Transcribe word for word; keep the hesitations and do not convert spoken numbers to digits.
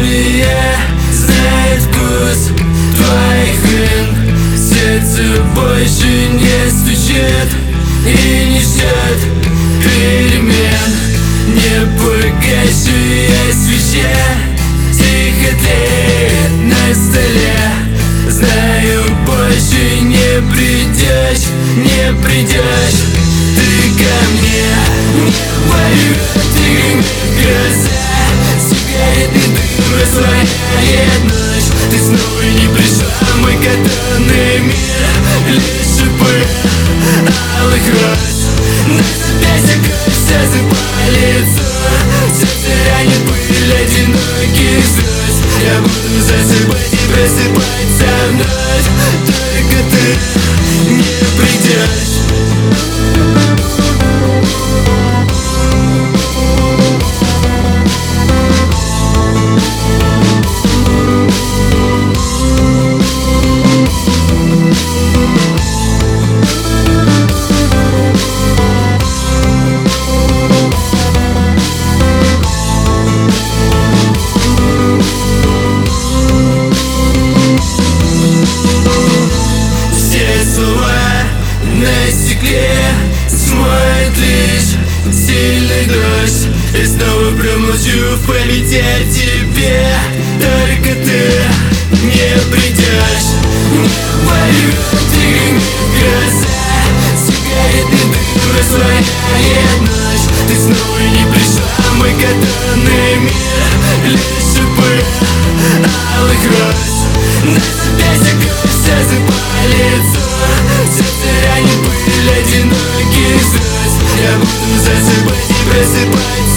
злее знает вкус твоих вин. Сердце больше не стучит и не ждет перемен. Не погасшие свече тихо тлеет на столе. Знаю, больше не придешь, не придешь ты ко мне. Не поверю, ты в глаза, сигаретный дым растворяет ночь. Ты снова не пришла в мой катанный мир, лишь шипы алых роз. На запястье кровь засыпает лицо, сердце ранит пыль одиноких звезд. Я буду засыпать и просыпаться вновь, только ты не придешь. На стекле смоет лишь сильный дождь. И снова промолчу в памяти о тебе, только ты не придешь. Не поверю, ты в глаза, сигаретный дым растворяет ночь. Ты снова не пришла в мой катанный мир, лишь шипы алых роз. На запястье кровь засыпает лицо, сердце ранит пыль одиноких звезд. Я буду засыпать и просыпать